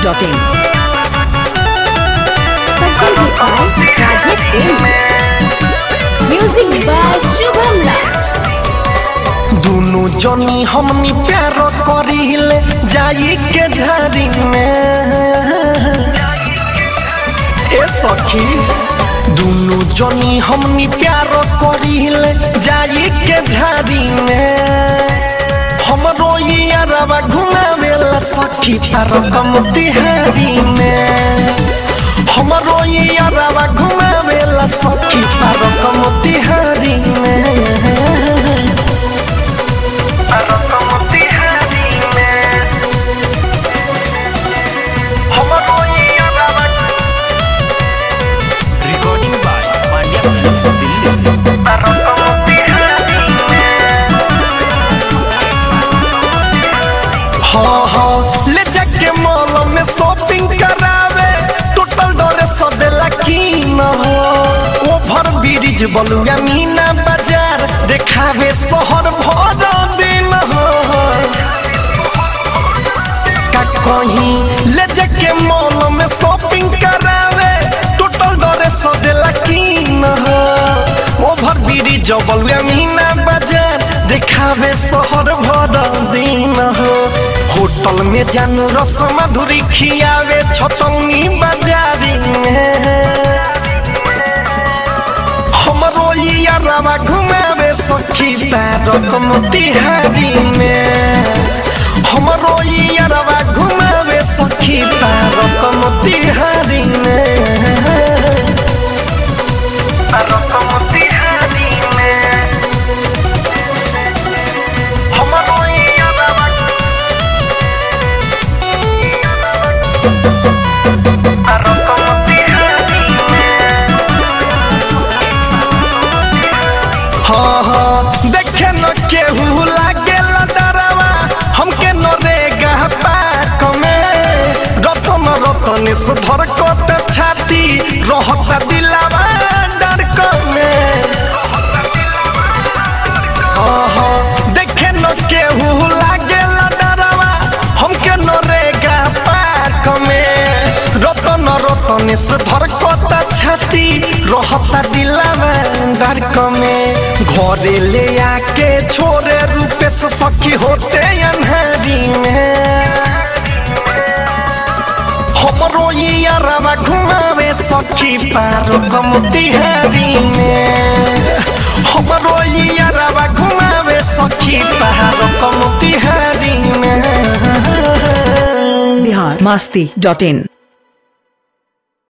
masti.in. Music by Shubham Raj. दोनों जनी हमनी प्यार करिले जाई के झाड़ी में ए सखी दोनों जनी हमनी प्यार करिले जाई के झाड़ी में हमरो यारवा घुमावेला सखी पार्क मोतिहारी में हमरो यारवा घुमावेला सखी पार्क मोतिहारी में ले जाके मॉल में शॉपिंग करावे टोटल डरे सदेला की न हो ओवर ब्रिज बलुआ मीना बाजार देखावे शहर भर दिन हो का कहीं ले जाके मॉल में शॉपिंग करावे टोटल डरे सदेला की न हो ओवर ब्रिज बलुआ मीना बाजार देखावे शहर भर दिन हो होटल में जान रस मधुरी खियावे छतौनी बाजारी में हमरो यारवा घुमावे सखी पार्क मोतिहारी में हमरो यारवा घुमावे सखी पार्क मोतिहारी में पार्क मोतिहारी में हमरो देखे न केहू लागे डरवा हमके न रेगा पाक में रतन रतन से धरकत छाती रहता दिलावा डरक में देखे न केहू लागे डरवा हमके न रेगा पाक में रतन रतन से धरकत छाती रहता दिलावा डरक में घरे ले आके छोरे रूपे से सखी होते अन्हारी में हमरो यारवा घुमावे सखी पार्क मोतिहारी में हमरो यारवा घुमावे सखी पार्क मोतिहारी में Bihar masti.in.